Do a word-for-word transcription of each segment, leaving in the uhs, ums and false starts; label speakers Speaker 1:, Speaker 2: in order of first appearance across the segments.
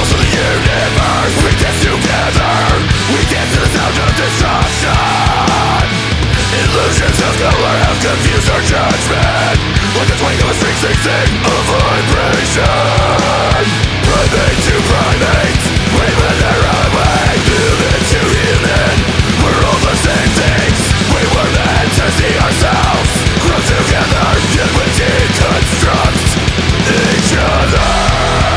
Speaker 1: Confuse our judgment like the twang of a string, sing, sing a vibration. Primate to primate, we went their own way. Human to human, we're all the same things. We were meant to see ourselves grow together, yet we deconstruct each other.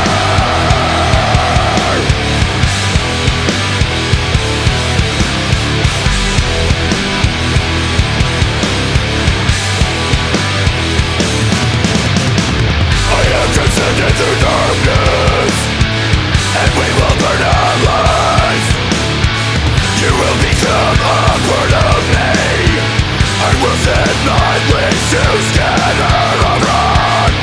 Speaker 1: Through darkness, and we will burn alive. You will become a part of me, and will set my wings to scatter abroad.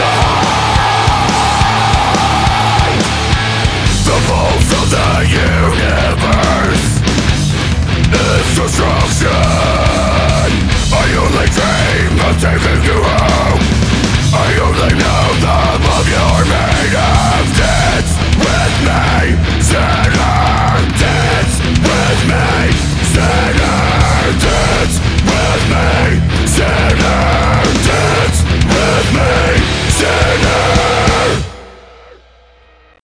Speaker 1: You